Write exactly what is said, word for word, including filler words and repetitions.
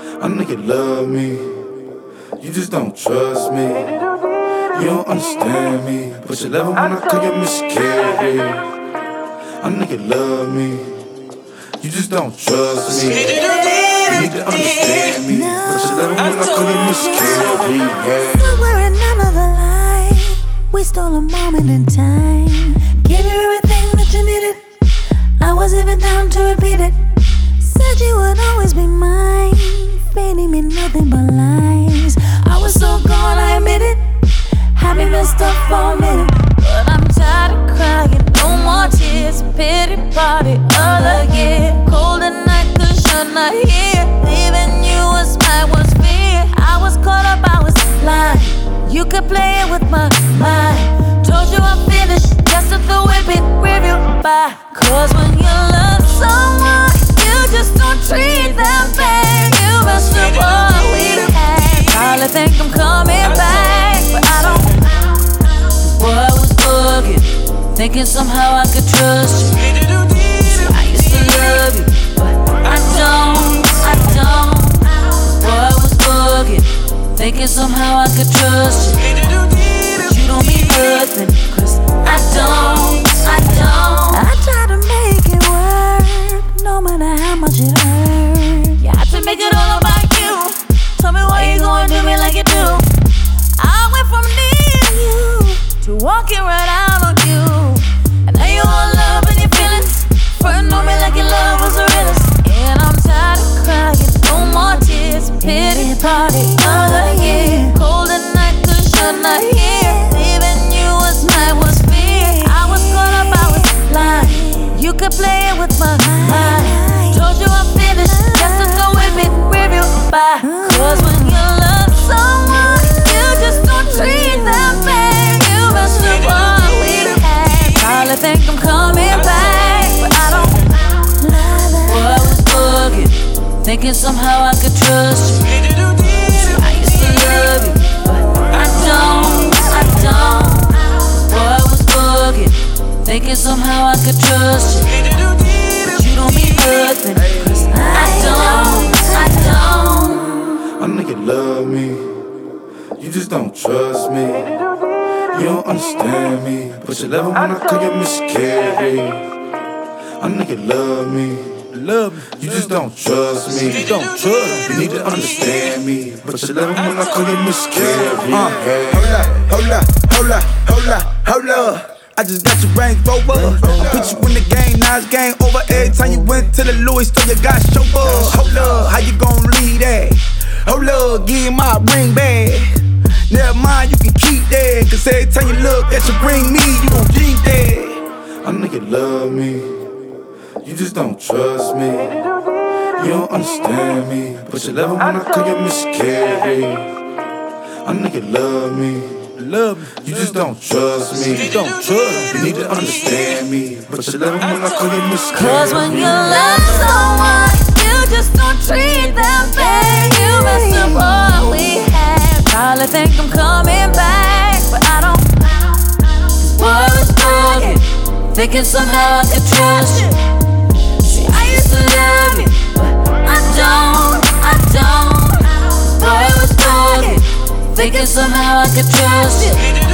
I know you love me, you just don't trust me. You don't understand me, but you love it when I call you Miss Carey. I know you love me, you just don't trust me. You need to understand me, but you love it when I call you Miss Carey. Yeah. Somewhere in another life, we stole a moment in time. Gave you everything that you needed, I was even down to repeat it. Said you would always be mine, feeding me nothing but lies. I was so gone, I admit it. Had me messed up for a minute, but I'm tired of crying. No more tears, pity party other year. Cold at night, cause you're not here. Leaving you was my worst fear. I was caught up, I was blind. You could play it with my mind. Told you I'm finished, just to throw it in review by. Cause when you love someone, you just don't treat them bad. You mess up what we had. Probably think I'm coming back, but I don't. Boy, I was bugging, thinking somehow I could trust you. I used to love you, but I don't, I don't. Boy, I was bugging, thinking somehow I could trust you. But you don't mean nothing, cause I don't, I don't. I try to make it work, no matter how much it hurt. You have to make it all about you. Tell me why you gonna do me like you do. I went from near you to walking right out on you, and now you all love and your feelings. First know me like your love was the realest. And I'm tired of crying, no more tears. Pity party other year. Cold at night cause you're not here. Leaving you was my worst fear. I was caught up, I was blind. You could play it with my mind. Told you I'm finished, just to throw it in review by. Cause when you love someone, you just don't treat them bad. You mess with what we had. Probably think I'm coming back, but I don't. Boy, I was bugging, thinking somehow I could trust you. I used to love you, but I don't, I don't. Boy, I was bugging, thinking somehow I could trust you. But you don't mean nothing, cause I don't, I don't. I know you love me, you just don't trust me. You don't understand me, but you love it when I call you Miss Carey. I know you love me, love me. You just don't trust me, you don't trust me. You need to understand me, but you love it when I call you Miss Carey. Uh, hold up, hold up, hold up, hold up, hold up. I just got your Range Rover. I put you in the game, now it's game over. Every time you went to the Louis store, you got chauffeur. Hold up, how you gon' leave that? Hold up, give my ring back. Never mind, you can keep that. Cause every time you look at your ring me, you gon' drink that. I know you love me, you just don't trust me. You don't understand me, but you love it when I call you Miss Carey. I know you love me, love me. You just don't trust me, you don't trust me. You need to understand me, but you love it when I call you Miss Carey. Cause when you love someone, you just don't treat them bad. You mess up what we had. Probably think I'm coming back, but I don't. Boy, I was bugging, thinking somehow I could trust you. See, I used to love you, but I don't, I don't. Boy, I was bugging, thinking somehow I could trust you.